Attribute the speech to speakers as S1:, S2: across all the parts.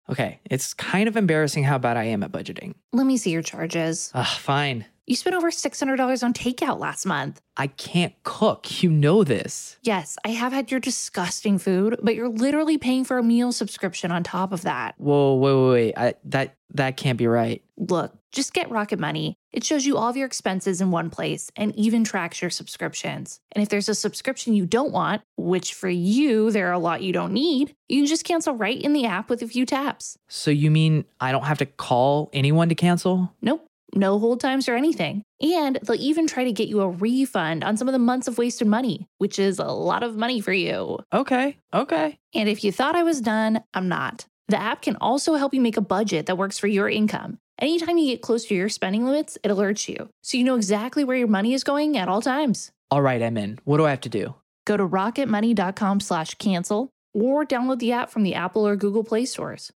S1: Okay, it's kind of embarrassing how bad I am at budgeting.
S2: Let me see your charges.
S1: Fine.
S2: You spent over $600 on takeout last month.
S1: I can't cook. You know this.
S2: Yes, I have had your disgusting food, but you're literally paying for a meal subscription on top of that.
S1: Whoa, wait. That can't be right.
S2: Look, just get Rocket Money. It shows you all of your expenses in one place and even tracks your subscriptions. And if there's a subscription you don't want, which for you, there are a lot you don't need, you can just cancel right in the app with a few taps.
S1: So you mean I don't have to call anyone to cancel?
S2: Nope. No hold times or anything. And they'll even try to get you a refund on some of the months of wasted money, which is a lot of money for you.
S1: Okay.
S2: And if you thought I was done, I'm not. The app can also help you make a budget that works for your income. Anytime you get close to your spending limits, it alerts you, so you know exactly where your money is going at all times.
S1: All right, I'm in. What do I have to do?
S2: Go to rocketmoney.com/cancel or download the app from the Apple or Google Play stores.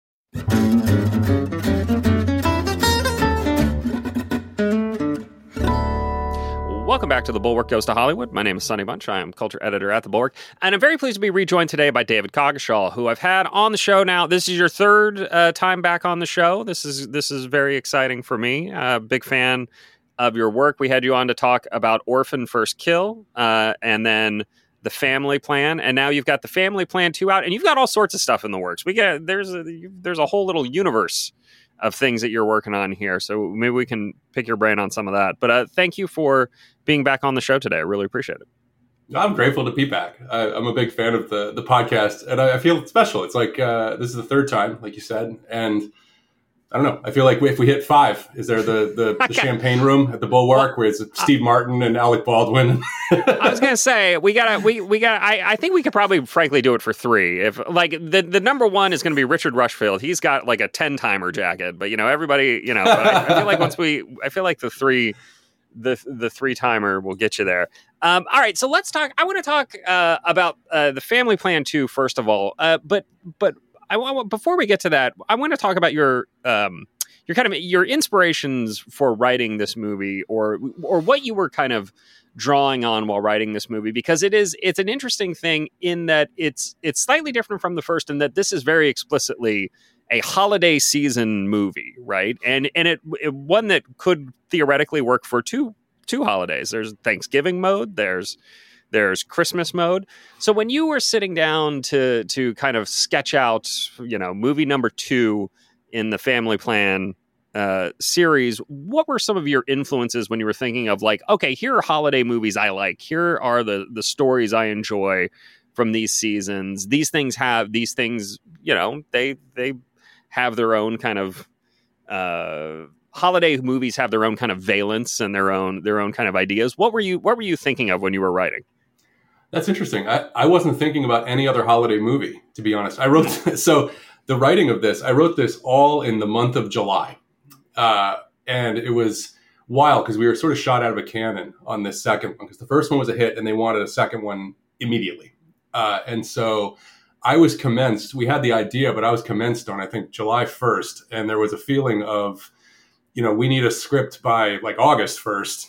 S3: Welcome back to The Bulwark Goes to Hollywood. My name is Sonny Bunch. I am culture editor at The Bulwark. And I'm very pleased to be rejoined today by David Coggeshall, who I've had on the show now. This is your third time back on the show. This is very exciting for me. Big fan of your work. We had you on to talk about Orphan First Kill and then The Family Plan. And now you've got The Family Plan 2 out. And you've got all sorts of stuff in the works. There's a whole little universe of things that you're working on here. So maybe we can pick your brain on some of that. But thank you for being back on the show today. I really appreciate it.
S4: I'm grateful to be back. I'm a big fan of the podcast, and I feel special. It's like this is the third time, like you said, and I don't know. I feel like if we hit 5, is there the champagne room at the Bulwark where it's Steve Martin and Alec Baldwin?
S3: I was gonna say we gotta. I think we could probably, frankly, do it for 3. If like the number one is gonna be Richard Rushfield. He's got like a 10-timer jacket, but everybody, But I feel like I feel like the 3. The 3-timer will get you there. All right, so let's talk. I want to talk about The Family Plan 2 first of all. But I want, before we get to that, I want to talk about your inspirations for writing this movie, or what you were kind of drawing on while writing this movie, because it's an interesting thing in that it's slightly different from the first in that this is very explicitly a holiday season movie, right? And it one that could theoretically work for two holidays. There's Thanksgiving mode, there's Christmas mode. So when you were sitting down to kind of sketch out, movie number 2 in the Family Plan series, what were some of your influences when you were thinking of like, okay, here are holiday movies I like, here are the stories I enjoy from these seasons. These things, they have their own kind of holiday movies have their own kind of valence and their own kind of ideas. What were you thinking of when you were writing?
S4: That's interesting. I wasn't thinking about any other holiday movie, to be honest. I wrote so the writing of this. I wrote this all in the month of July, and it was wild because we were sort of shot out of a cannon on this second one because the first one was a hit and they wanted a second one immediately, and so I was commenced. We had the idea, but I was commenced on, I think, July 1st. And there was a feeling of, we need a script by like August 1st,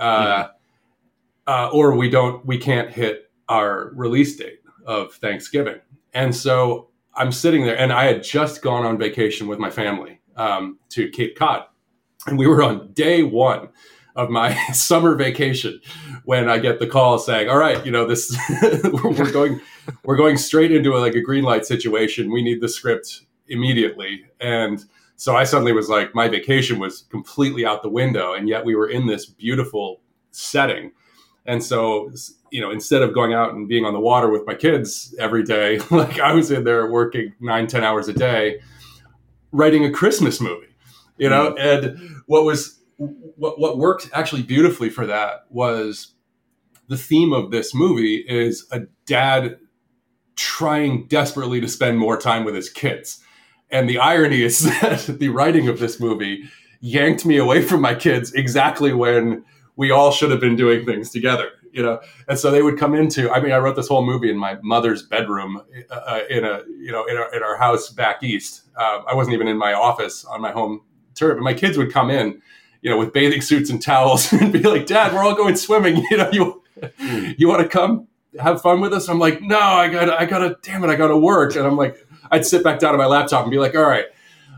S4: or we can't hit our release date of Thanksgiving. And so I'm sitting there, and I had just gone on vacation with my family to Cape Cod. And we were on day 1 of my summer vacation when I get the call saying, all right, this we're going straight into a green light situation. We need the script immediately. And so I suddenly was like, my vacation was completely out the window. And yet we were in this beautiful setting. And so, instead of going out and being on the water with my kids every day, like I was in there working 9-10 hours a day, writing a Christmas movie, and what worked actually beautifully for that was the theme of this movie is a dad trying desperately to spend more time with his kids. And the irony is that the writing of this movie yanked me away from my kids exactly when we all should have been doing things together, And so they would come into, I wrote this whole movie in my mother's bedroom in our house back east. I wasn't even in my office on my home turf, but my kids would come in, with bathing suits and towels and be like, Dad, we're all going swimming. You want to come have fun with us? I'm like, no, I gotta work. And I'm like, I'd sit back down on my laptop and be like, all right,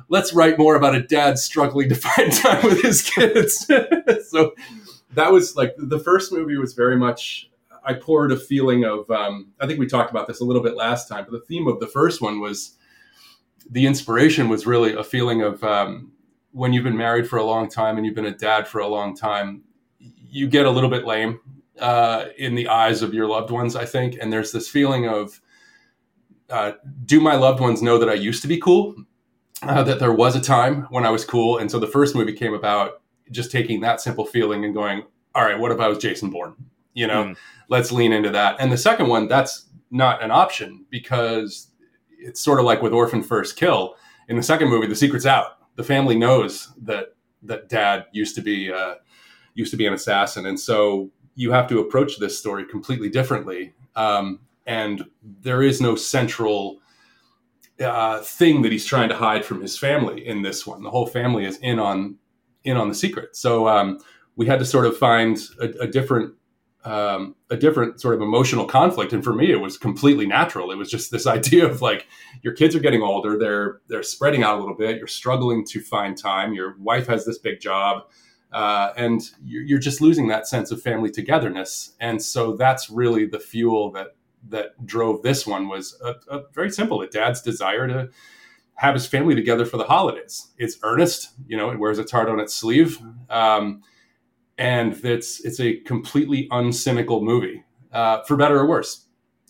S4: let's write more about a dad struggling to find time with his kids. So that was like the first movie was very much, I poured a feeling of, I think we talked about this a little bit last time, but the theme of the first one was, the inspiration was really a feeling of when you've been married for a long time and you've been a dad for a long time, you get a little bit lame in the eyes of your loved ones, I think. And there's this feeling of, do my loved ones know that I used to be cool? That there was a time when I was cool. And so the first movie came about just taking that simple feeling and going, all right, what if I was Jason Bourne? Let's lean into that. And the second one, that's not an option because it's sort of like with Orphan First Kill. In the second movie, the secret's out. The family knows that dad used to be an assassin. And so you have to approach this story completely differently. And there is no central thing that he's trying to hide from his family in this one. The whole family is in on the secret. So we had to sort of find a different sort of emotional conflict. And for me, it was completely natural. It was just this idea of like, your kids are getting older. They're spreading out a little bit. You're struggling to find time. Your wife has this big job. And you're just losing that sense of family togetherness. And so that's really the fuel that drove this one, was a very simple, a dad's desire to have his family together for the holidays. It's earnest, it wears its heart on its sleeve. And it's a completely uncynical movie, for better or worse.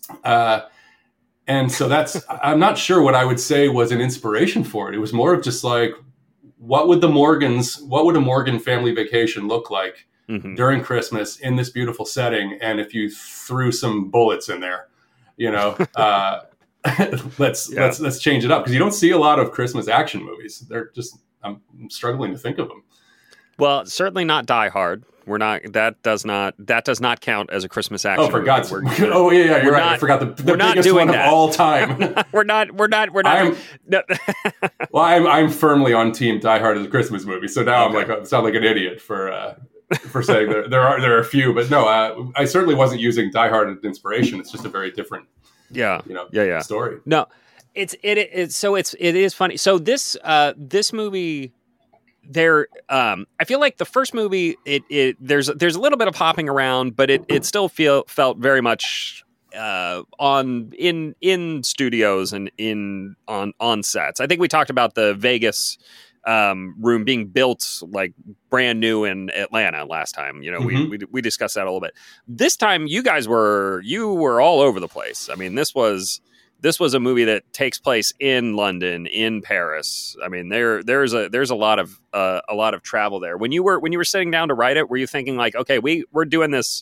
S4: And so I'm not sure what I would say was an inspiration for it. It was more of just like, what would a Morgan family vacation look like during Christmas in this beautiful setting? And if you threw some bullets in there, let's change it up. Because you don't see a lot of Christmas action movies. I'm struggling to think of them.
S3: Well, certainly not Die Hard. That does not count as a Christmas action.
S4: Oh, for God's sake! Oh, yeah, you're right. I forgot the biggest one of all time.
S3: We're not.
S4: I'm firmly on team Die Hard as a Christmas movie. So now okay. I sound like an idiot for saying there are a few, but no, I certainly wasn't using Die Hard as inspiration. It's just a very different, story.
S3: No, it is funny. So this movie. I feel like the first movie, there's a little bit of hopping around, but it still felt very much in studios and on sets. I think we talked about the Vegas room being built like brand new in Atlanta last time. We discussed that a little bit. This time, you were all over the place. I mean, this was a movie that takes place in London, in Paris. I mean, there's a lot of travel there. When you were sitting down to write it, were you thinking like, okay, we're doing this.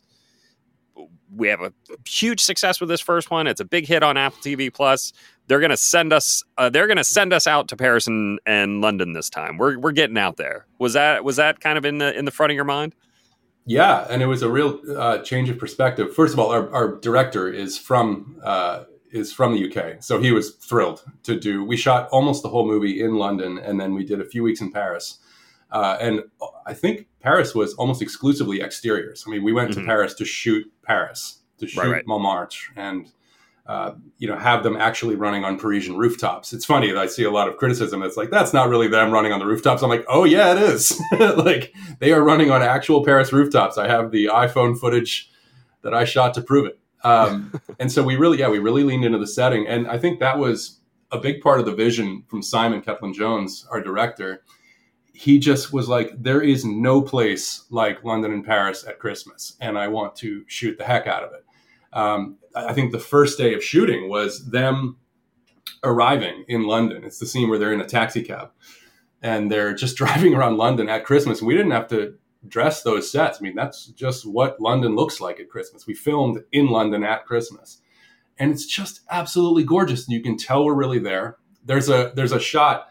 S3: We have a huge success with this first one. It's a big hit on Apple TV Plus. They're going to send us out to Paris and London this time. We're getting out there. Was that kind of in the front of your mind?
S4: Yeah, and it was a real change of perspective. First of all, our director is from the UK. So he was thrilled we shot almost the whole movie in London, and then we did a few weeks in Paris. And I think Paris was almost exclusively exteriors. I mean, we went to Paris to shoot Montmartre and, have them actually running on Parisian rooftops. It's funny that I see a lot of criticism. It's like, that's not really them running on the rooftops. I'm like, oh yeah, it is. Like, they are running on actual Paris rooftops. I have the iPhone footage that I shot to prove it. And so we really leaned into the setting. And I think that was a big part of the vision from Simon Kaplan-Jones, our director. He just was like, there is no place like London and Paris at Christmas, and I want to shoot the heck out of it. I think the first day of shooting was them arriving in London. It's the scene where they're in a taxi cab and they're just driving around London at Christmas. We didn't have to dress those sets. I mean, that's just what London looks like at Christmas. We filmed in London at Christmas, and it's just absolutely gorgeous. And you can tell we're really there. There's a shot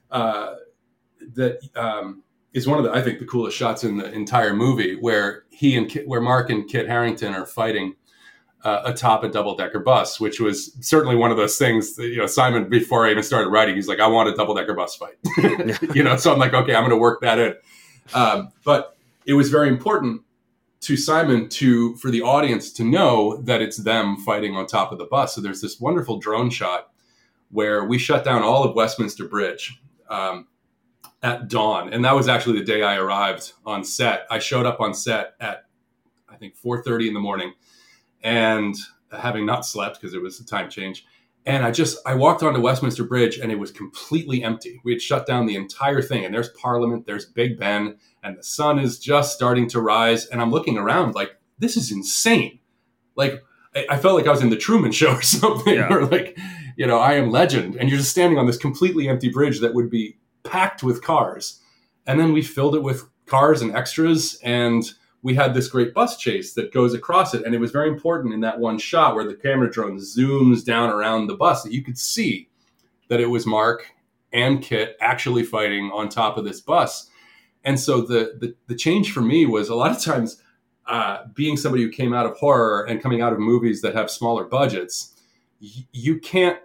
S4: that is one of I think the coolest shots in the entire movie, where where Mark and Kit Harington are fighting atop a double-decker bus, which was certainly one of those things that, Simon, before I even started writing, he's like, I want a double-decker bus fight. So I'm like, okay, I'm going to work that in. But it was very important to Simon for the audience to know that it's them fighting on top of the bus. So there's this wonderful drone shot where we shut down all of Westminster Bridge at dawn. And that was actually the day I arrived on set. I showed up on set at, I think, 4:30 in the morning, and having not slept because it was a time change. And I walked onto Westminster Bridge and it was completely empty. We had shut down the entire thing, and there's Parliament, there's Big Ben, and the sun is just starting to rise. And I'm looking around like, this is insane. Like, I felt like I was in the Truman Show or something, or like, I Am Legend. And you're just standing on this completely empty bridge that would be packed with cars. And then we filled it with cars and extras, and we had this great bus chase that goes across it. And it was very important in that one shot where the camera drone zooms down around the bus that you could see that it was Mark and Kit actually fighting on top of this bus. And so the change for me was, a lot of times, being somebody who came out of horror and coming out of movies that have smaller budgets, you can't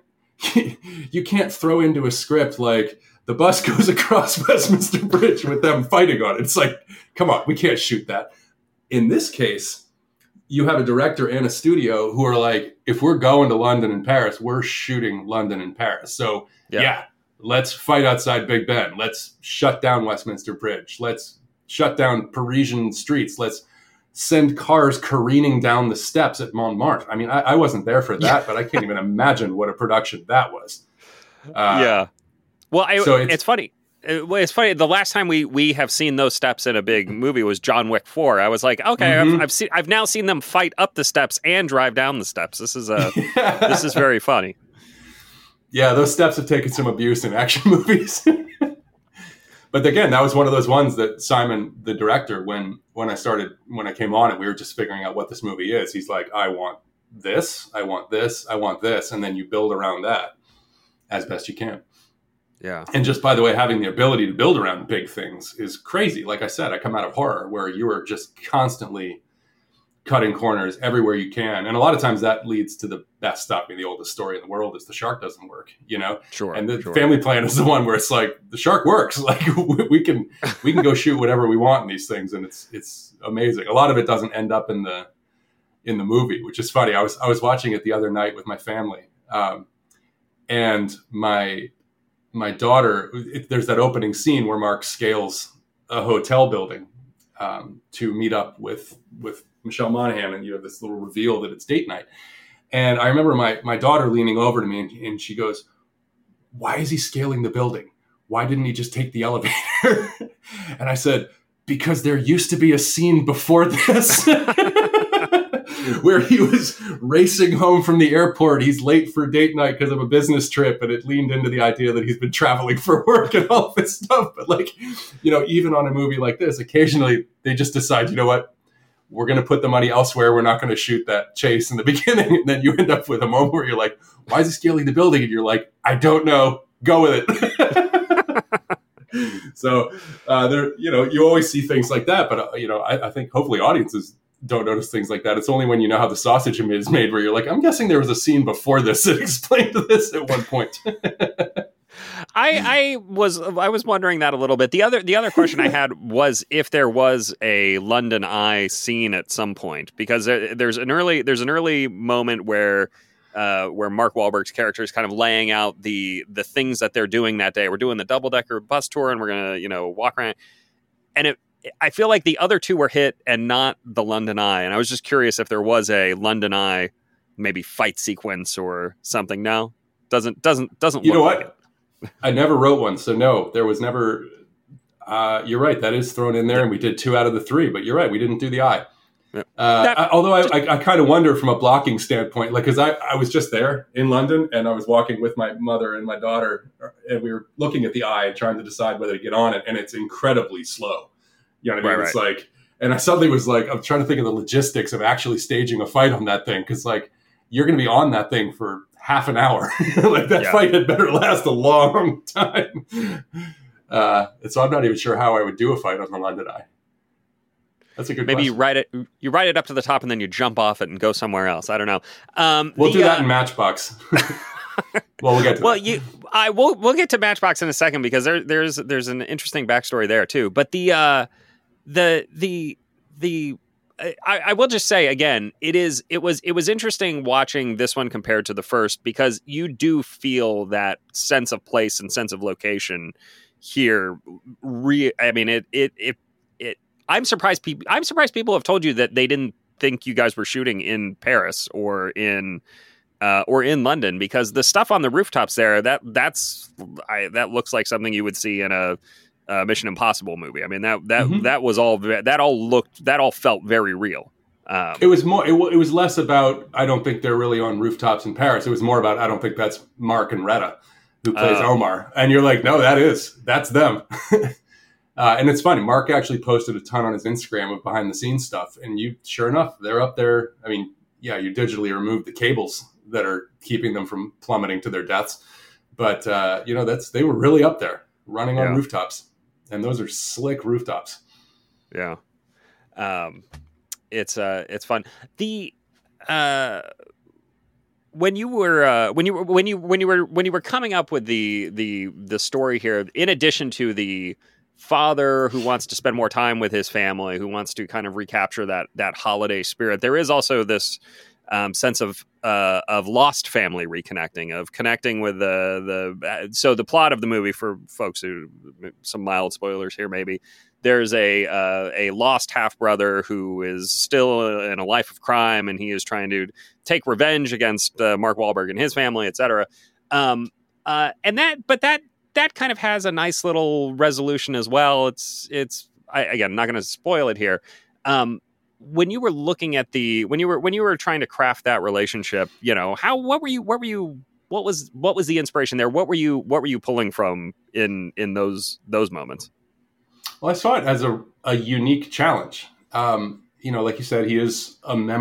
S4: throw into a script like, the bus goes across Westminster Bridge with them fighting on it. It's like, come on, we can't shoot that. In this case, you have a director and a studio who are like, if we're going to London and Paris, we're shooting London and Paris. So let's fight outside Big Ben. Let's shut down Westminster Bridge. Let's shut down Parisian streets. Let's send cars careening down the steps at Montmartre. I mean, I wasn't there for that, but I can't even imagine what a production that was.
S3: Well, it's funny. It's funny. The last time we have seen those steps in a big movie was John Wick 4. I was like, okay, I've now seen them fight up the steps and drive down the steps. This is this is very funny.
S4: Yeah, those steps have taken some abuse in action movies. But again, that was one of those ones that Simon, the director, when I came on it, we were just figuring out what this movie is. He's like, I want this, I want this, I want this, and then you build around that as best you can.
S3: Yeah.
S4: And just, by the way, having the ability to build around big things is crazy. Like I said, I come out of horror where you are just constantly cutting corners everywhere you can. And a lot of times that leads to the best stuff. I mean, the oldest story in the world is the shark doesn't work,
S3: Sure.
S4: And the Family Plan is the one where it's like, the shark works. Like we can go shoot whatever we want in these things. And it's amazing. A lot of it doesn't end up in the movie, which is funny. I was watching it the other night with my family. And my daughter, there's that opening scene where Mark scales a hotel building to meet up with Michelle Monaghan, and you have this little reveal that it's date night. And I remember my daughter leaning over to me, and she goes, "Why is he scaling the building? Why didn't he just take the elevator?" And I said, "Because there used to be a scene before this." Where he was racing home from the airport. He's late for date night because of a business trip, and it leaned into the idea that he's been traveling for work and all this stuff. But even on a movie like this, occasionally they just decide, you know what, we're going to put the money elsewhere. We're not going to shoot that chase in the beginning. And then you end up with a moment where you're like, why is he scaling the building? And you're like, I don't know. Go with it. So you always see things like that. But, I think hopefully audiences don't notice things like that. It's only when you know how the sausage is made where you're like, I'm guessing there was a scene before this that explained this at one point.
S3: I was wondering that a little bit. The other question I had was if there was a London Eye scene at some point, because there's an early moment where Mark Wahlberg's character is kind of laying out the things that they're doing that day. We're doing the double-decker bus tour, and we're gonna walk around, and I feel like the other two were hit and not the London Eye. And I was just curious if there was a London Eye, maybe fight sequence or something. No, doesn't
S4: you know
S3: look
S4: what? Like I never wrote one. So no, there was never, you're right. That is thrown in there, and we did 2 out of the 3, but you're right. We didn't do the eye. Yeah. Although I kind of wonder from a blocking standpoint, like, cause I was just there in London and I was walking with my mother and my daughter, and we were looking at the eye and trying to decide whether to get on it. And it's incredibly slow. You know what I mean? Right. It's like, and I suddenly was like, I'm trying to think of the logistics of actually staging a fight on that thing. Cause like, you're going to be on that thing for half an hour. Like that fight had better last a long time. So I'm not even sure how I would do a fight on the London Eye. That's a good
S3: Maybe
S4: question.
S3: you ride it up to the top and then you jump off it and go somewhere else. I don't know.
S4: We'll do that in Matchbox. Well, we'll get to that.
S3: We'll get to Matchbox in a second because there's an interesting backstory there too. But the I will just say again, it was interesting watching this one compared to the first, because you do feel that sense of place and sense of location here. I mean, it I'm surprised people have told you that they didn't think you guys were shooting in Paris or in London, because the stuff on the rooftops there, that looks like something you would see in a Mission Impossible movie. I mean, that all felt very real.
S4: It was more. It was less about, I don't think they're really on rooftops in Paris. It was more about, I don't think that's Mark and Retta who plays Omar. And you're like, no, that's them. And it's funny. Mark actually posted a ton on his Instagram of behind the scenes stuff, and sure enough, they're up there. I mean, yeah, you digitally remove the cables that are keeping them from plummeting to their deaths, but they were really up there running on rooftops. And those are slick rooftops. Yeah.
S3: It's fun. The when you were coming up with the story here, in addition to the father who wants to spend more time with his family, who wants to kind of recapture that holiday spirit, there is also this sense of lost family reconnecting, of connecting with so the plot of the movie, for folks who, some mild spoilers here maybe, there's a lost half brother who is still in a life of crime, and he is trying to take revenge against Mark Wahlberg and his family, etc. And that kind of has a nice little resolution as well. Again, I'm not going to spoil it here. When you were looking at when you were trying to craft that relationship, what was the inspiration there? What were you pulling from in those moments?
S4: Well, I saw it as a unique challenge. Like you said, he is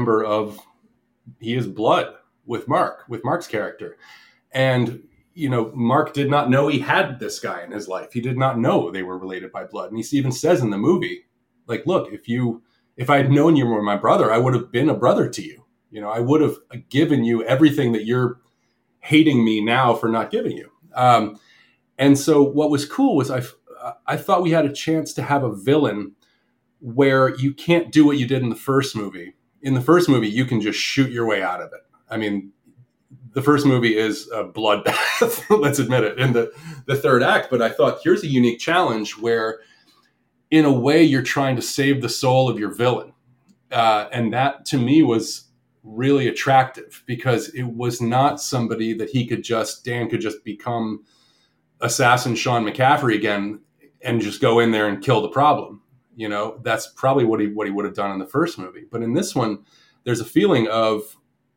S4: blood with Mark's character. And, Mark did not know he had this guy in his life. He did not know they were related by blood. And he even says in the movie, like, look, if I had known you were my brother, I would have been a brother to you. I would have given you everything that you're hating me now for not giving you. And so what was cool was I thought we had a chance to have a villain where you can't do what you did in the first movie. In the first movie, you can just shoot your way out of it. I mean, the first movie is a bloodbath, let's admit it, in the third act. But I thought, here's a unique challenge where, in a way, you're trying to save the soul of your villain. And that, to me, was really attractive, because it was not somebody that Dan could just become assassin Sean McCaffrey again and just go in there and kill the problem. That's probably what he would have done in the first movie. But in this one, there's a feeling of,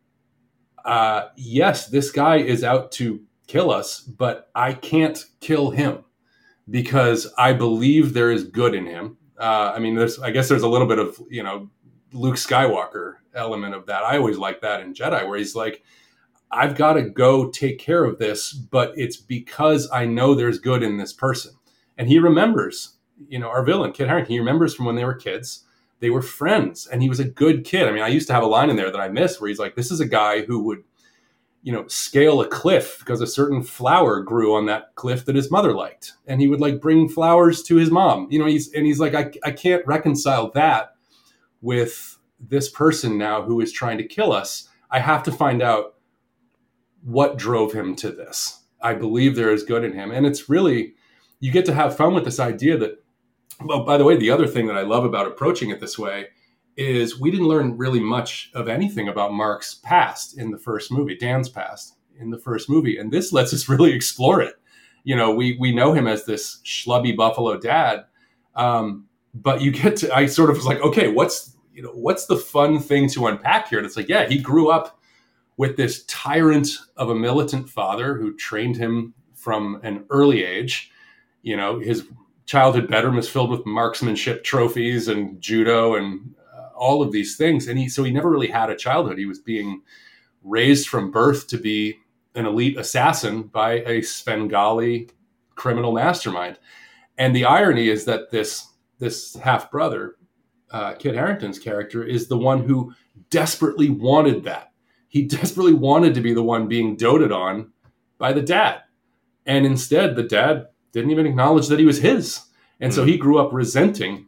S4: yes, this guy is out to kill us, but I can't kill him, because I believe there is good in him. I guess there's a little bit of, Luke Skywalker element of that. I always like that in Jedi, where he's like, I've got to go take care of this, but it's because I know there's good in this person. And he remembers, our villain, Kit Harington, he remembers from when they were kids, they were friends, and he was a good kid. I mean, I used to have a line in there that I missed where he's like, this is a guy who would, scale a cliff because a certain flower grew on that cliff that his mother liked. And he would bring flowers to his mom, he's like, I can't reconcile that with this person now who is trying to kill us. I have to find out what drove him to this. I believe there is good in him. And it's really, you get to have fun with this idea that, well, by the way, the other thing that I love about approaching it this way is we didn't learn really much of anything about Mark's past in the first movie, Dan's past in the first movie. And this lets us really explore it. We know him as this schlubby Buffalo dad. But I sort of was like, okay, what's the fun thing to unpack here? And it's like, yeah, he grew up with this tyrant of a militant father who trained him from an early age. His childhood bedroom is filled with marksmanship trophies and judo and all of these things. And he never really had a childhood. He was being raised from birth to be an elite assassin by a Svengali criminal mastermind. And the irony is that this half brother, Kit Harington's character, is the one who desperately wanted that. He desperately wanted to be the one being doted on by the dad. And instead, the dad didn't even acknowledge that he was his. And so he grew up resenting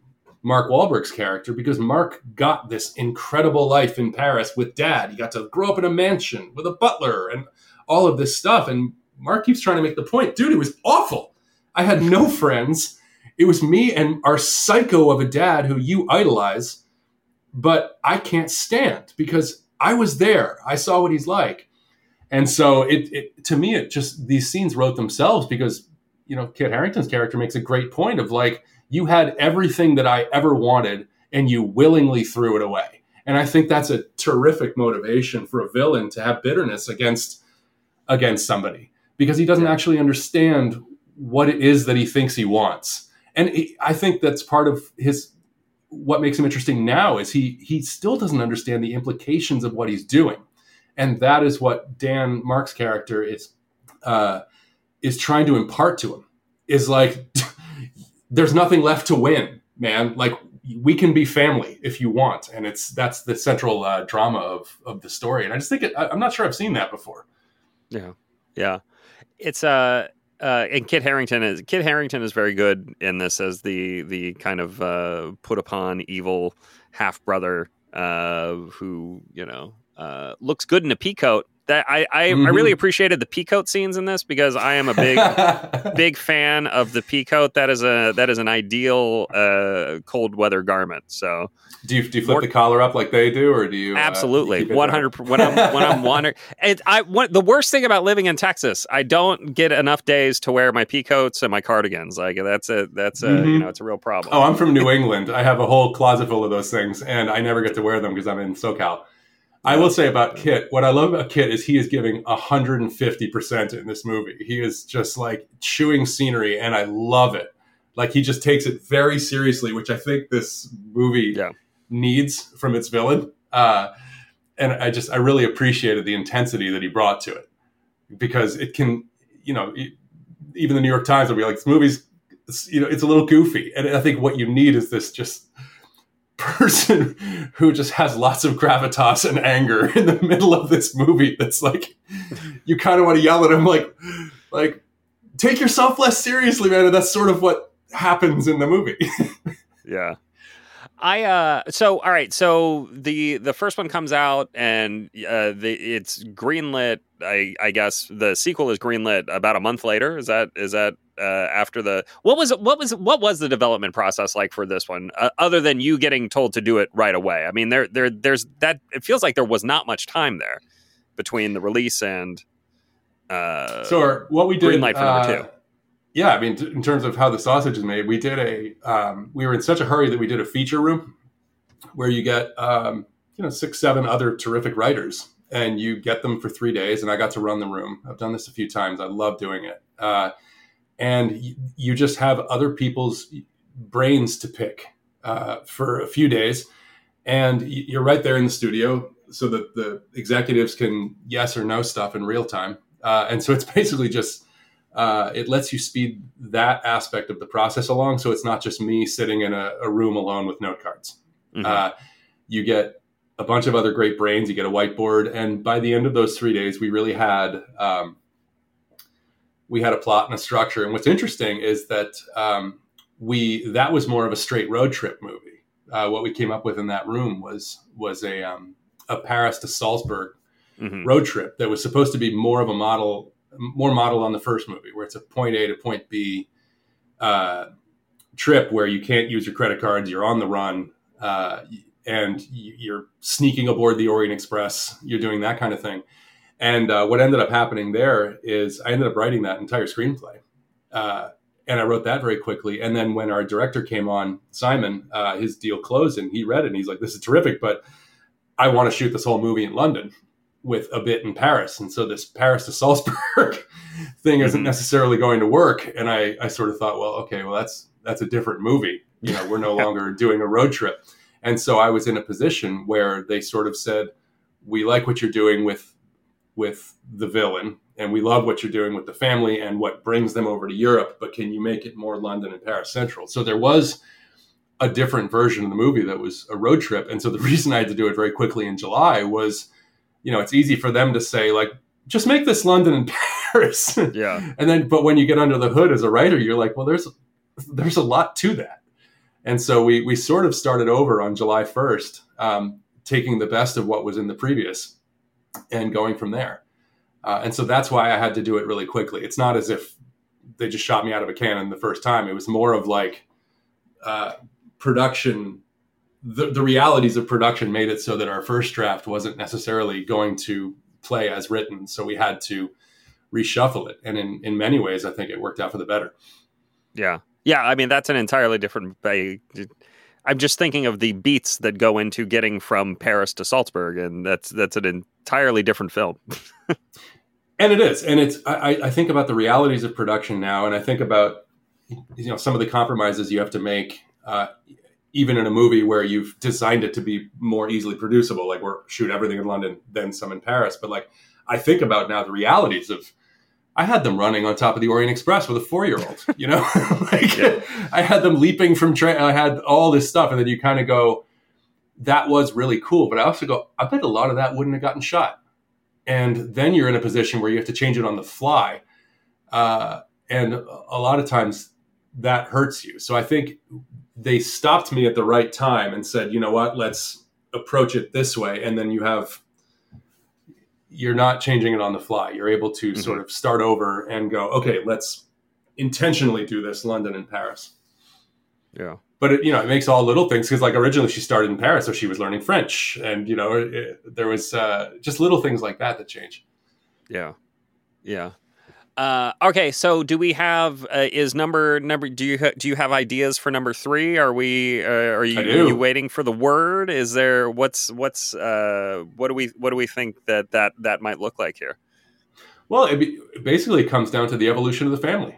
S4: Mark Wahlberg's character, because Mark got this incredible life in Paris with dad. He got to grow up in a mansion with a butler and all of this stuff. And Mark keeps trying to make the point, dude, it was awful. I had no friends. It was me and our psycho of a dad who you idolize, but I can't stand because I was there. I saw what he's like. And so it to me, it just, these scenes wrote themselves because, you know, Kit Harington's character makes a great point of like, you had everything that I ever wanted and you willingly threw it away. And I think that's a terrific motivation for a villain to have bitterness against somebody because he doesn't actually understand what it is that he thinks he wants. And I think that's part of what makes him interesting now is he still doesn't understand the implications of what he's doing. And that is what Dan Mark's character is trying to impart to him is like, there's nothing left to win, man. Like we can be family if you want. And that's the central drama of the story. And I just think I'm not sure I've seen that before.
S3: Yeah. Yeah. It's and Kit Harington is very good in this as the kind of put upon evil half brother who, you know, looks good in a peacoat. That I really appreciated the peacoat scenes in this because I am a big fan of the peacoat. That is an ideal cold weather garment. So
S4: do you flip the collar up like they do, or do you
S3: absolutely 100 when I'm wandering? The worst thing about living in Texas, I don't get enough days to wear my peacoats and my cardigans. Like that's you know, it's a real problem.
S4: Oh, I'm from New England. I have a whole closet full of those things, and I never get to wear them because I'm in SoCal. I will say about Kit, what I love about Kit is he is giving 150% in this movie. He is just like chewing scenery, and I love it. Like he just takes it very seriously, which I think this movie needs from its villain. And I really appreciated the intensity that he brought to it because it can, you know, even the New York Times will be like, this movie's, you know, it's a little goofy. And I think what you need is this just person who just has lots of gravitas and anger in the middle of this movie that's like you kind of want to yell at him like take yourself less seriously, man. And that's sort of what happens in the movie.
S3: Yeah. So all right, so the first one comes out and it's greenlit. I guess the sequel is greenlit about a month later. Is that after what was the development process like for this one, other than you getting told to do it right away? I mean, there's that. It feels like there was not much time there between the release and
S4: so what we did
S3: greenlight for number 2.
S4: Yeah, I mean, in terms of how the sausage is made, we did we were in such a hurry that we did a feature room where you get 6-7 other terrific writers and you get them for 3 days, and I got to run the room. I've done this a few times. I love doing it. And you just have other people's brains to pick for a few days. And you're right there in the studio so that the executives can yes or no stuff in real time. And so it's basically just, it lets you speed that aspect of the process along. So it's not just me sitting in a room alone with note cards. Mm-hmm. You get a bunch of other great brains. You get a whiteboard. And by the end of those 3 days, we really had... we had a plot and a structure. And what's interesting is that that was more of a straight road trip movie. What we came up with in that room was a Paris to Salzburg road trip that was supposed to be more model on the first movie, where it's a point A to point B trip where you can't use your credit cards. You're on the run and you're sneaking aboard the Orient Express. You're doing that kind of thing. And what ended up happening there is I ended up writing that entire screenplay. And I wrote that very quickly. And then when our director came on, Simon, his deal closed and he read it and he's like, this is terrific, but I want to shoot this whole movie in London with a bit in Paris. And so this Paris to Salzburg thing isn't necessarily going to work. And I sort of thought, well, okay, well, that's a different movie. You know, we're no longer doing a road trip. And so I was in a position where they sort of said, we like what you're doing with the villain, and we love what you're doing with the family and what brings them over to Europe, but can you make it more London and Paris central? So there was a different version of the movie that was a road trip. And so the reason I had to do it very quickly in July was, you know, it's easy for them to say, like, just make this London and Paris.
S3: Yeah.
S4: And then, but when you get under the hood as a writer, you're like, well, there's a lot to that. And so we sort of started over on July 1st, taking the best of what was in the previous and going from there. And so that's why I had to do it really quickly. It's not as if they just shot me out of a cannon the first time. It was more of like production. The realities of production made it so that our first draft wasn't necessarily going to play as written. So we had to reshuffle it. And in many ways, I think it worked out for the better.
S3: Yeah. Yeah. I mean, that's an entirely different. I'm just thinking of the beats that go into getting from Paris to Salzburg, and that's an entirely different film.
S4: And it is. And I think about the realities of production now, and I think about, some of the compromises you have to make, even in a movie where you've designed it to be more easily producible, like we're shoot everything in London, then some in Paris. But like, I think about now the realities of, I had them running on top of the Orient Express with a 4-year-old, I had them leaping from train. I had all this stuff. And then you kind of go, that was really cool. But I also go, I bet a lot of that wouldn't have gotten shot. And then you're in a position where you have to change it on the fly. And a lot of times that hurts you. So I think they stopped me at the right time and said, you know what, let's approach it this way. And then you're not changing it on the fly. You're able to sort of start over and go, okay, let's intentionally do this, London and Paris.
S3: Yeah.
S4: But it makes all little things, because like originally she started in Paris, so she was learning French, and there was just little things like that change.
S3: Yeah. Yeah. Okay, so do we have is number do you have ideas for number 3? Are you waiting for the word? Is there what do we think that might look like here?
S4: Well, it basically comes down to the evolution of the family.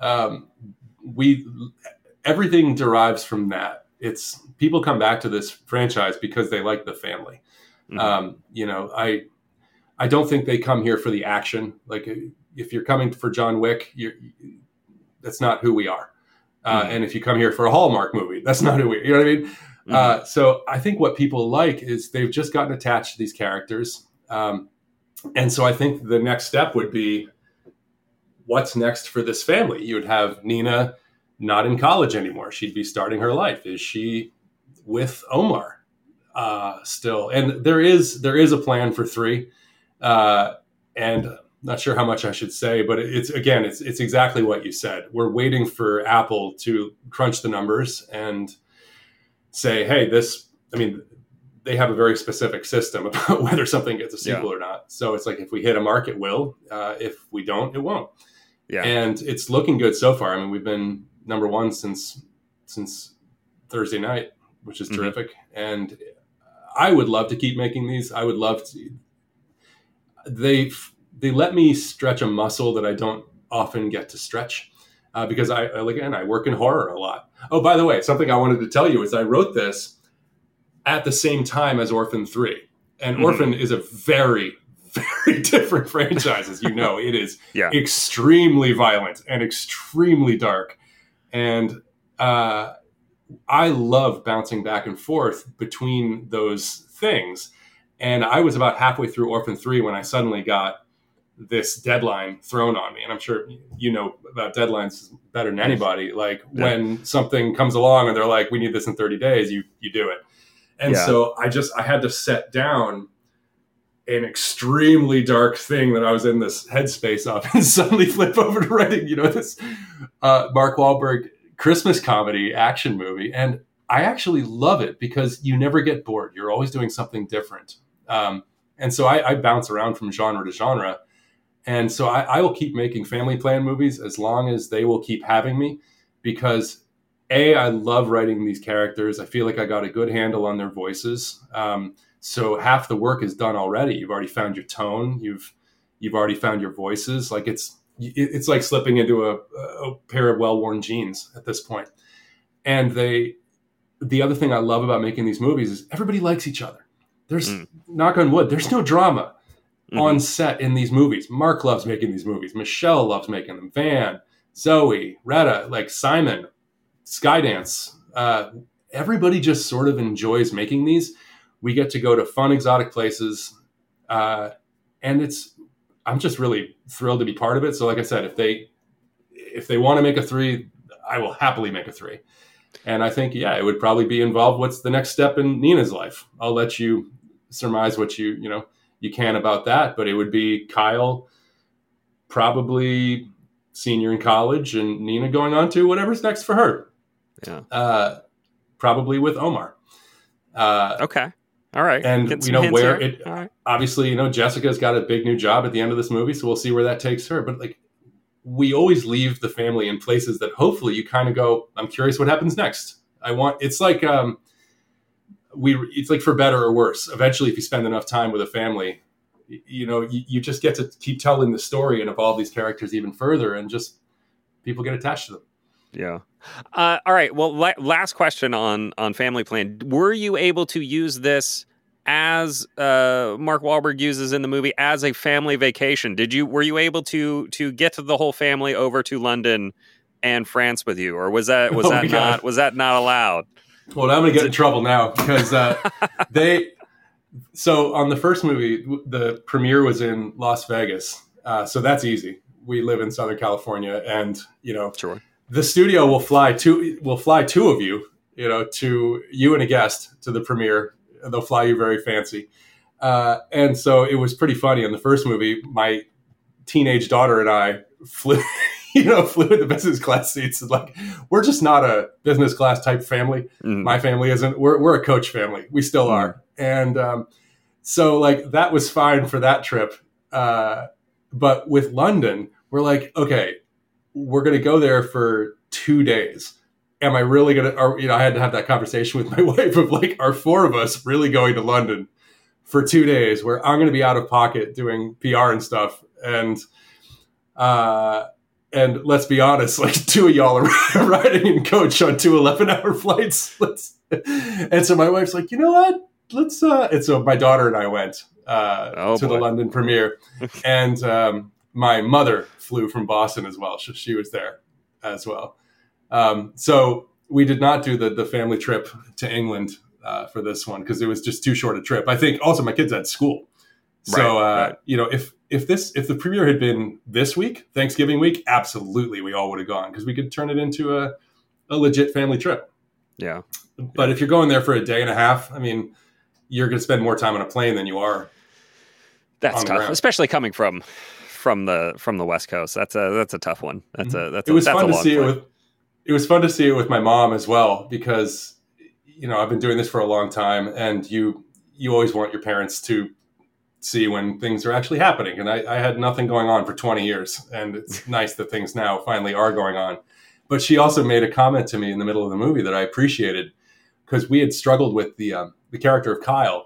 S4: Everything derives from that. It's people come back to this franchise because they like the family. Mm-hmm. I don't think they come here for the action. Like, if you're coming for John Wick, that's not who we are. And if you come here for a Hallmark movie, that's not who we are. You know what I mean? Mm-hmm. So I think what people like is they've just gotten attached to these characters. And so I think the next step would be, what's next for this family? You would have Nina not in college anymore. She'd be starting her life. Is she with Omar still? And there is a plan for 3. And not sure how much I should say, but it's exactly what you said. We're waiting for Apple to crunch the numbers and say, hey, they have a very specific system about whether something gets a sequel or not. So it's like, if we hit a mark, it will. If we don't, it won't. Yeah. And it's looking good so far. I mean, we've been number 1 since Thursday night, which is terrific. And I would love to keep making these. I would love to. They let me stretch a muscle that I don't often get to stretch, because I work in horror a lot. Oh, by the way, something I wanted to tell you is I wrote this at the same time as Orphan 3. And Orphan is a very, very different franchise, as you know. It is extremely violent and extremely dark. And I love bouncing back and forth between those things. And I was about halfway through Orphan 3 when I suddenly got this deadline thrown on me. And I'm sure you know about deadlines better than anybody. Like, when something comes along and they're like, we need this in 30 days, you do it. And so I had to set down an extremely dark thing that I was in this headspace of, and suddenly flip over to writing, this Mark Wahlberg Christmas comedy action movie. And I actually love it because you never get bored. You're always doing something different. And so I bounce around from genre to genre. And so I will keep making family plan movies as long as they will keep having me, because I love writing these characters. I feel like I got a good handle on their voices. So half the work is done already. You've already found your tone. You've already found your voices. Like, it's like slipping into a pair of well-worn jeans at this point. And the other thing I love about making these movies is everybody likes each other. There's knock on wood, there's no drama on set in these movies. Mark loves making these movies. Michelle loves making them. Van, Zoe, Retta, like Simon, Skydance. Everybody just sort of enjoys making these. We get to go to fun, exotic places. And I'm just really thrilled to be part of it. So like I said, if they want to make a 3, I will happily make a 3. And I think, yeah, it would probably be involved. What's the next step in Nina's life? I'll let you surmise what you can about that. But it would be Kyle, probably senior in college, and Nina going on to whatever's next for her.
S3: Yeah.
S4: Probably with Omar.
S3: Okay. All right.
S4: And
S3: where it right.
S4: Obviously, Jessica's got a big new job at the end of this movie, so we'll see where that takes her. But like, we always leave the family in places that hopefully you kind of go, I'm curious what happens next. It's like for better or worse. Eventually, if you spend enough time with a family, you just get to keep telling the story and evolve these characters even further, and just people get attached to them.
S3: Yeah. All right. Well, last question on Family Plan. Were you able to use this as Mark Wahlberg uses in the movie as a family vacation? Were you able to get the whole family over to London and France with you, or was that not allowed?
S4: Well, I'm going to get in trouble now because So on the first movie, the premiere was in Las Vegas, so that's easy. We live in Southern California, and
S3: Sure.
S4: The studio will fly two of you, to you and a guest to the premiere. They'll fly you very fancy. And so it was pretty funny. In the first movie, my teenage daughter and I flew in the business class seats. Like, we're just not a business class type family. Mm. My family isn't. We're a coach family. We still are. And so like that was fine for that trip. But with London, we're like, okay, we're going to go there for 2 days. Am I really going to, I had to have that conversation with my wife of like, are 4 of us really going to London for 2 days where I'm going to be out of pocket doing PR and stuff? And let's be honest, like 2 of y'all are riding in coach on 2 11-hour flights. And so my wife's like, you know what? Let's, and so my daughter and I went to the London premiere, and my mother flew from Boston as well. She was there as well. So we did not do the family trip to England for this one because it was just too short a trip. I think also my kids had school. So, right. If the premiere had been this week, Thanksgiving week, absolutely we all would have gone because we could turn it into a legit family trip.
S3: Yeah.
S4: But if you're going there for a day and a half, I mean, you're going to spend more time on a plane than you are.
S3: That's tough, especially coming from the West Coast. That's a tough one. It was fun
S4: to see it with my mom as well, because, I've been doing this for a long time, and you always want your parents to see when things are actually happening. And I had nothing going on for 20 years, and it's nice that things now finally are going on. But she also made a comment to me in the middle of the movie that I appreciated, because we had struggled with the character of Kyle.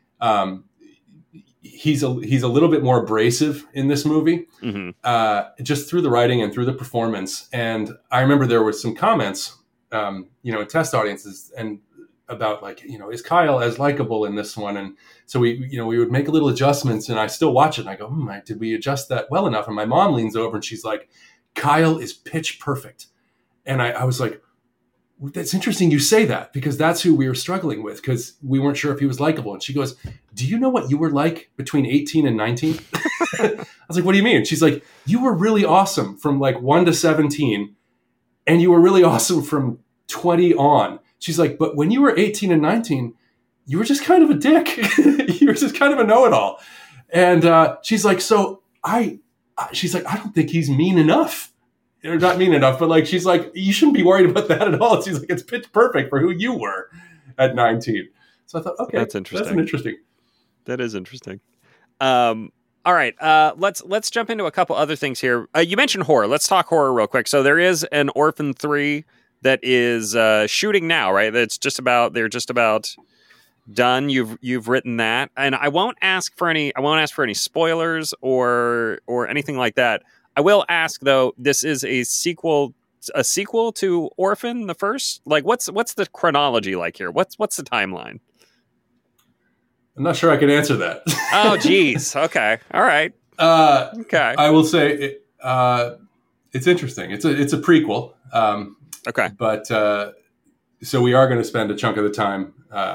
S4: He's a little bit more abrasive in this movie, just through the writing and through the performance. And I remember there were some comments, in test audiences and about like, is Kyle as likable in this one? And so we would make a little adjustments, and I still watch it and I go, did we adjust that well enough? And my mom leans over and she's like, Kyle is pitch perfect. And I was like, that's interesting you say that, because that's who we were struggling with, because we weren't sure if he was likable. And she goes, do you know what you were like between 18 and 19? I was like, what do you mean? She's like, you were really awesome from like 1 to 17, and you were really awesome from 20 on. She's like, but when you were 18 and 19, you were just kind of a dick. You were just kind of a know-it-all. And she's like, I don't think he's mean enough. Or not mean enough, but like, she's like, you shouldn't be worried about that at all. She's like, it's pitch perfect for who you were at 19. So I thought, okay, that's interesting.
S3: That is interesting. All right. Let's jump into a couple other things here. You mentioned horror. Let's talk horror real quick. So there is an Orphan 3 that is shooting now, right? They're just about done. You've written that, and I won't ask for any spoilers or anything like that. I will ask though, this is a sequel to Orphan, the first? Like, what's the chronology like here? What's the timeline?
S4: I'm not sure I can answer that.
S3: Oh, geez. Okay. All right. Okay.
S4: I will say it's interesting. It's a prequel.
S3: Okay.
S4: But so we are going to spend a chunk of the time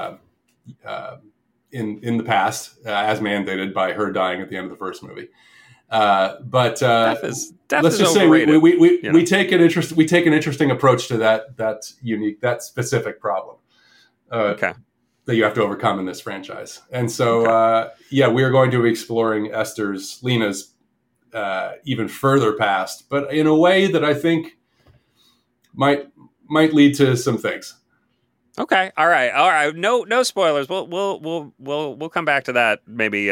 S4: in the past, as mandated by her dying at the end of the first movie. But
S3: that Death
S4: let's
S3: is
S4: just say
S3: overrated,
S4: we take an interesting approach to that specific problem.
S3: Okay.
S4: That you have to overcome in this franchise. And so, we are going to be exploring Lena's even further past, but in a way that I think might lead to some things.
S3: Okay. All right. No spoilers. We'll come back to that. Maybe.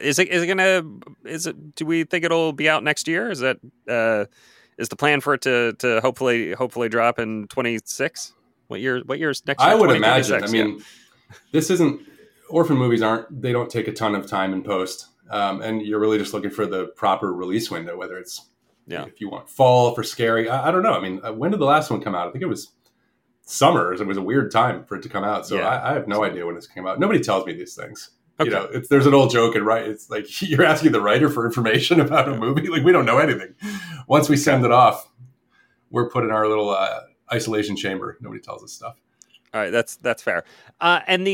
S3: Do we think it'll be out next year? Is that is the plan for it to hopefully drop in 26? What year's next year?
S4: I would imagine. I mean, this isn't, orphan movies they don't take a ton of time in post. And you're really just looking for the proper release window, whether it's, if you want fall for scary. I don't know. I mean, when did the last one come out? I think it was summer. It was a weird time for it to come out. So I have no idea when it's came out. Nobody tells me these things. Okay. There's an old joke and it's like, you're asking the writer for information about a movie. Like, we don't know anything. Once we send it off, we're put in our little isolation chamber. Nobody tells us stuff.
S3: All right, that's fair. And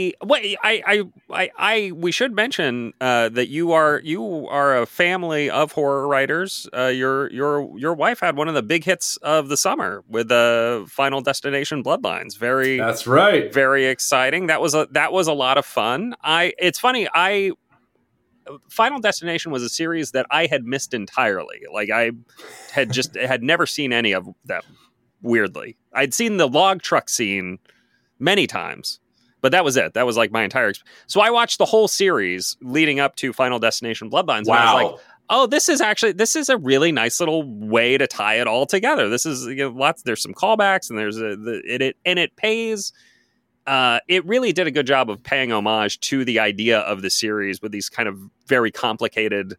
S3: we should mention that you are a family of horror writers. Your wife had one of the big hits of the summer with Final Destination: Bloodlines. That's right. Very exciting. That was a lot of fun. It's funny. Final Destination was a series that I had missed entirely. Like, I had never seen any of them. Weirdly, I'd seen the log truck scene many times, but that was it. That was like my entire experience. So I watched the whole series leading up to Final Destination: Bloodlines.
S4: Wow.
S3: And I was like, oh, this is a really nice little way to tie it all together. This is, there's some callbacks, and it pays. It really did a good job of paying homage to the idea of the series with these kind of very complicated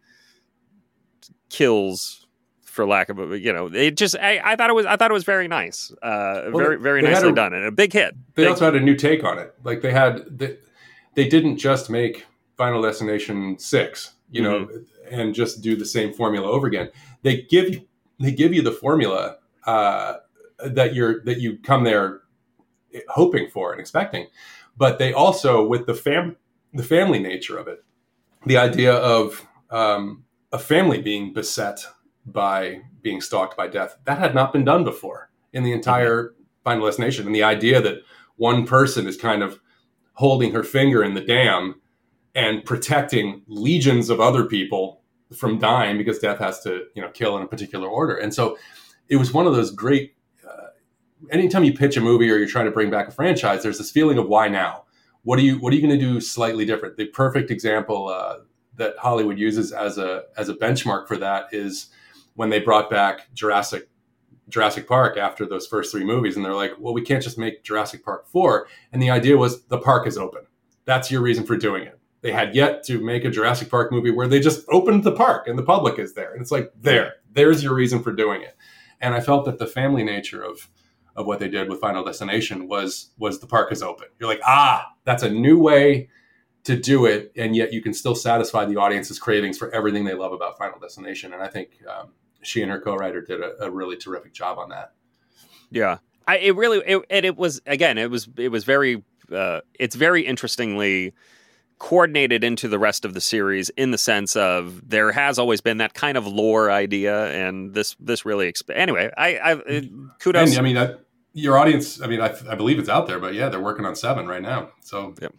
S3: kills, for lack of it just, I thought it was very nice, very nicely done, and a big hit.
S4: They also had a new take on it. Like, they didn't just make Final Destination 6, and just do the same formula over again. They give you the formula that you come there hoping for and expecting, but they also, with the family nature of it, the idea of a family being beset by being stalked by death, that had not been done before in the entire Final Destination. And the idea that one person is kind of holding her finger in the dam and protecting legions of other people from dying, because death has to, kill in a particular order. And so it was one of those great, anytime you pitch a movie or you're trying to bring back a franchise, there's this feeling of why now? What are you going to do slightly different? The perfect example that Hollywood uses as a benchmark for that is when they brought back Jurassic Park after those first 3 movies. And they're like, well, we can't just make Jurassic Park 4. And the idea was the park is open. That's your reason for doing it. They had yet to make a Jurassic Park movie where they just opened the park and the public is there. And it's like, there's your reason for doing it. And I felt that the family nature of what they did with Final Destination was the park is open. You're like, that's a new way to do it. And yet you can still satisfy the audience's cravings for everything they love about Final Destination. And I think, she and her co-writer did a really terrific job on that.
S3: Yeah, it was very interestingly coordinated into the rest of the series, in the sense of there has always been that kind of lore idea, and this really anyway. Kudos.
S4: And, I mean, your audience. I mean, I believe it's out there, but they're working on 7 right now. So
S3: yep.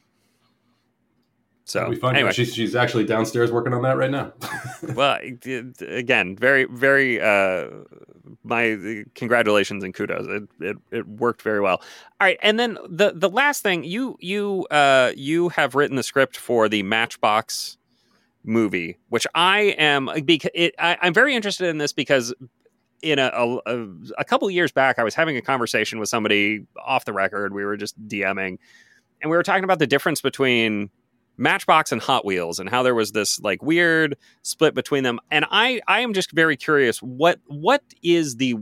S3: So
S4: it'll be fun.
S3: Anyway,
S4: she's actually downstairs working on that right now.
S3: Well, again, very, very. My congratulations and kudos. It worked very well. All right, and then the last thing, you have written the script for the Matchbox movie, which I'm very interested in this because in a couple of years back, I was having a conversation with somebody off the record. We were just DMing, and we were talking about the difference between Matchbox and Hot Wheels, and how there was this like weird split between them. And I am just very curious, what is the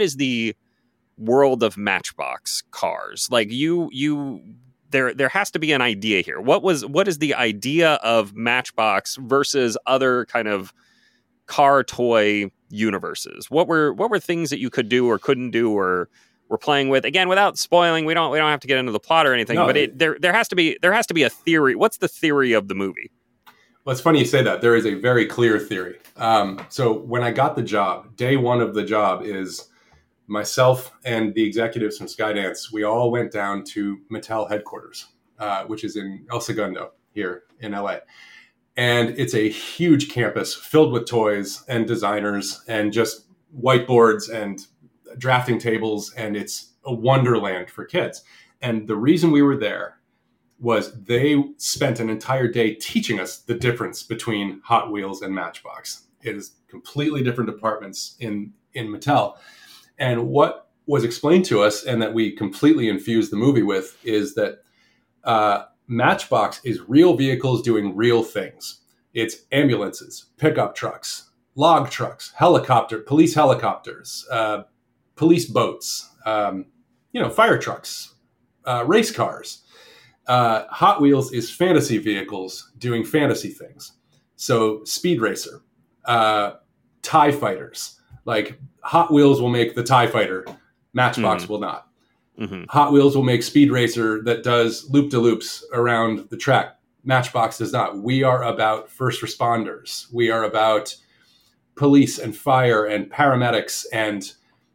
S3: world of Matchbox cars? Like there has to be an idea here. What is the idea of Matchbox versus other kind of car toy universes? What were things that you could do or couldn't do or were playing with? Again, without spoiling, we don't have to get into the plot or anything, but there has to be a theory. What's the theory of the movie?
S4: Well, it's funny you say that. There is a very clear theory. So when I got the job, day one of the job is myself and the executives from Skydance. We all went down to Mattel headquarters, which is in El Segundo here in LA. And it's a huge campus filled with toys and designers and just whiteboards and drafting tables. And it's a wonderland for kids. And the reason we were there was they spent an entire day teaching us the difference between Hot Wheels and Matchbox. It is completely different departments in Mattel. And what was explained to us and that we completely infused the movie with is that Matchbox is real vehicles doing real things. It's ambulances, pickup trucks, log trucks, police helicopters, police boats, fire trucks, race cars. Hot Wheels is fantasy vehicles doing fantasy things. So Speed Racer, TIE fighters, like Hot Wheels will make the TIE fighter, Matchbox will not. Mm-hmm. Hot Wheels will make Speed Racer that does loop-de-loops around the track. Matchbox does not. We are about first responders. We are about police and fire and paramedics and,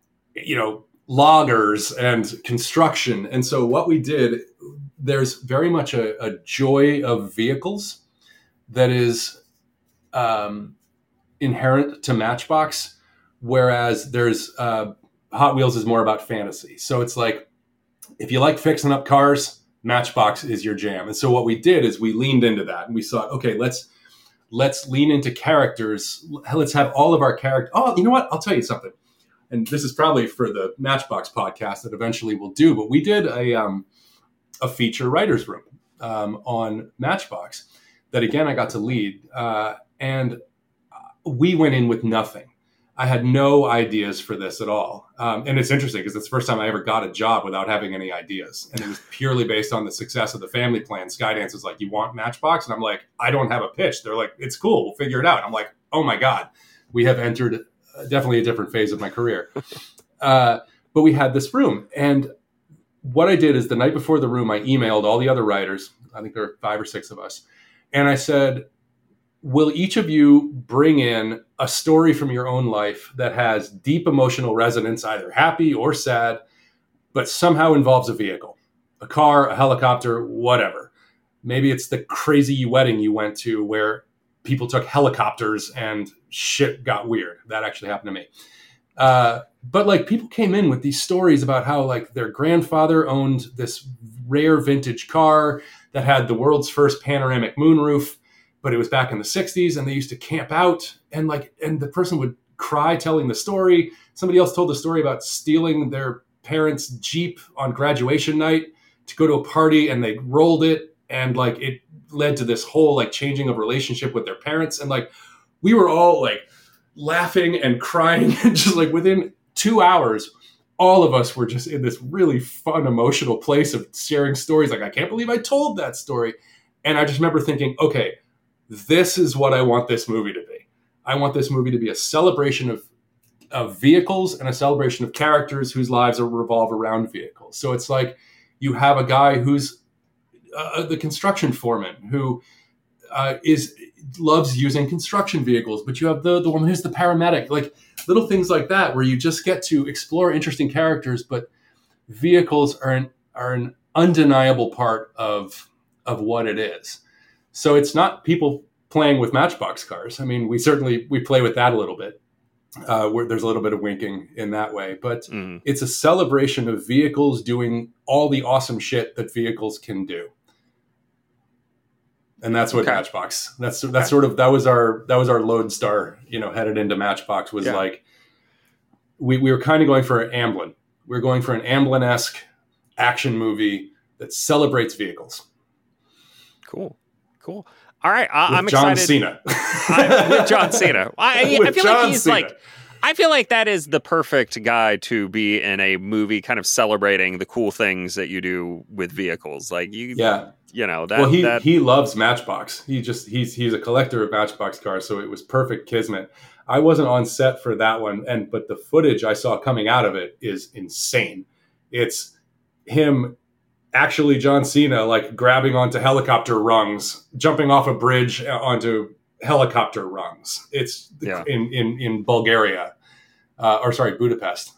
S4: loggers and construction. And so what we did, there's very much a joy of vehicles that is inherent to Matchbox, whereas there's Hot Wheels is more about fantasy. So it's like, if you like fixing up cars, Matchbox is your jam. And so what we did is we leaned into that and we thought, okay, let's lean into characters. Let's have all of our characters. Oh, you know what? I'll tell you something. And this is probably for the Matchbox podcast that eventually we'll do, but we did a feature writer's room on Matchbox that, again, I got to lead. And we went in with nothing. I had no ideas for this at all. And it's interesting because it's the first time I ever got a job without having any ideas. And it was purely based on the success of the family plan. Skydance was like, you want Matchbox? And I'm like, I don't have a pitch. They're like, it's cool. We'll figure it out. I'm like, oh my God, we have entered definitely a different phase of my career. But we had this room. And what I did is the night before the room, I emailed all the other writers. I think there are 5 or 6 of us. And I said, will each of you bring in a story from your own life that has deep emotional resonance, either happy or sad, but somehow involves a vehicle, a car, a helicopter, whatever. Maybe it's the crazy wedding you went to where people took helicopters and shit got weird. That actually happened to me. But like people came in with these stories about how like their grandfather owned this rare vintage car that had the world's first panoramic moonroof, but it was back in the 60s and they used to camp out and the person would cry telling the story. Somebody else told the story about stealing their parents' Jeep on graduation night to go to a party and they rolled it and like it led to this whole like changing of relationship with their parents. And like we were all like laughing and crying and just like within 2 hours, all of us were just in this really fun, emotional place of sharing stories. Like, I can't believe I told that story. And I just remember thinking, okay, this is what I want this movie to be. I want this movie to be a celebration of vehicles and a celebration of characters whose lives revolve around vehicles. So it's like you have a guy who's the construction foreman who loves using construction vehicles, but you have the woman who's the paramedic, like little things like that, where you just get to explore interesting characters, but vehicles are an undeniable part of what it is. So it's not people playing with Matchbox cars. I mean, we play with that a little bit. Where there's a little bit of winking in that way, but it's a celebration of vehicles doing all the awesome shit that vehicles can do. And that's what Matchbox, that was our lodestar, headed into Matchbox was like, we were kind of going for an Amblin. We were going for an Amblin-esque action movie that celebrates vehicles.
S3: Cool. All right. I'm
S4: John
S3: excited.
S4: Cena.
S3: With John Cena. I feel like he's Cena. I feel like that is the perfect guy to be in a movie kind of celebrating the cool things that you do with vehicles. Like he loves Matchbox. He's a collector of Matchbox cars. So it was perfect kismet. I wasn't on set for that one. But the footage I saw coming out of it is insane. It's him
S4: actually John Cena like grabbing onto helicopter rungs, jumping off a bridge onto helicopter rungs. It's in Bulgaria, Budapest.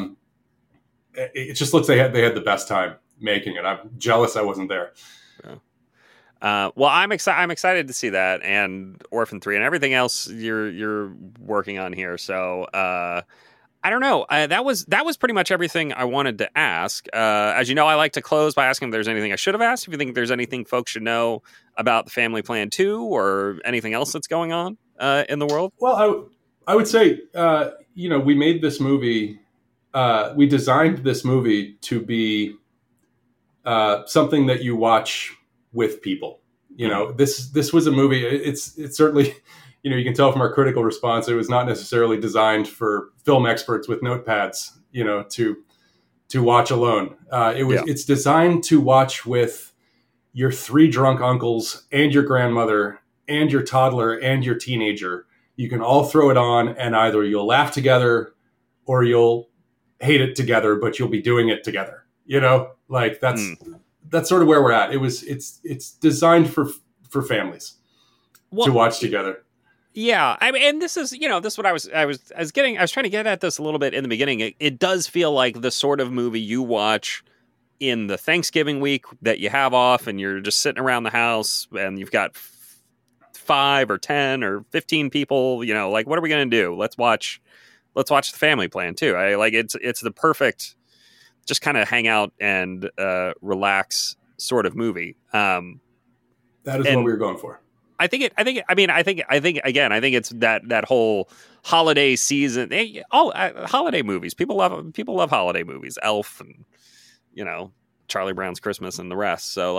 S4: It just looks they had the best time making it. I'm jealous I wasn't there.
S3: Well, I'm excited to see that, and Orphan 3 and everything else you're working on here. So I don't know. That was pretty much everything I wanted to ask. As you know, I like to close by asking if there's anything I should have asked. If you think there's anything folks should know about the Family Plan 2 or anything else that's going on in the world.
S4: Well, I would say we made this movie. We designed this movie to be something that you watch with people. This was a movie. It's certainly, you can tell from our critical response, it was not necessarily designed for film experts with notepads, to watch alone. It's designed to watch with your 3 drunk uncles and your grandmother and your toddler and your teenager. You can all throw it on, and either you'll laugh together or you'll hate it together, but you'll be doing it together. That's sort of where we're at. It's designed for families to watch together.
S3: Yeah, I mean, and this is what I was trying to get at this a little bit in the beginning. It does feel like the sort of movie you watch in the Thanksgiving week that you have off, and you're just sitting around the house, and you've got 5 or 10 or 15 people. What are we going to do? Let's watch The Family Plan too. It's the perfect, just kind of hang out and relax sort of movie. That
S4: is what we were going for.
S3: I think it's that whole holiday season. Holiday movies. People love holiday movies. Elf and Charlie Brown's Christmas and the rest. So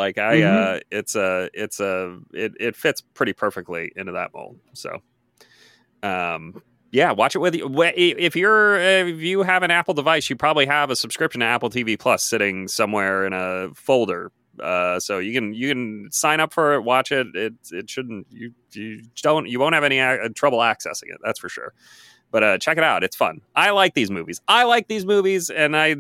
S3: it fits pretty perfectly into that mold. So watch it with you. If you have an Apple device, you probably have a subscription to Apple TV Plus sitting somewhere in a folder. So you can sign up for it, watch it. It shouldn't, you won't have any trouble accessing it. That's for sure. But check it out. It's fun. I like these movies, and I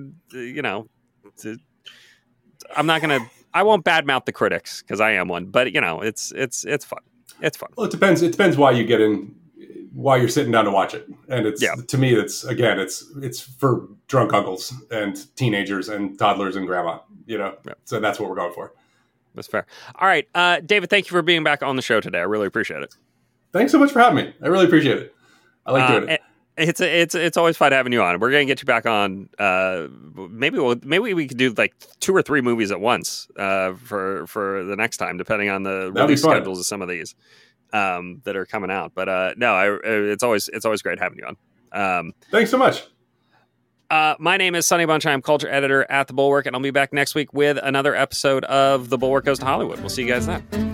S3: won't badmouth the critics because I am one, but it's fun. It's fun.
S4: Well, it depends why you're sitting down to watch it. And to me, it's for drunk uncles and teenagers and toddlers and grandma, so that's what we're going for.
S3: That's fair. All right. David, thank you for being back on the show today. I really appreciate it.
S4: Thanks so much for having me. I really appreciate it. I like doing it.
S3: It's always fun having you on. We're going to get you back on. Maybe we could do like 2 or 3 movies at once for the next time, depending on the release schedules of some of these that are coming out. But it's always great having you on.
S4: Thanks so much.
S3: My name is Sonny Bunch. I'm culture editor at The Bulwark, and I'll be back next week with another episode of The Bulwark Goes to Hollywood. We'll see you guys then.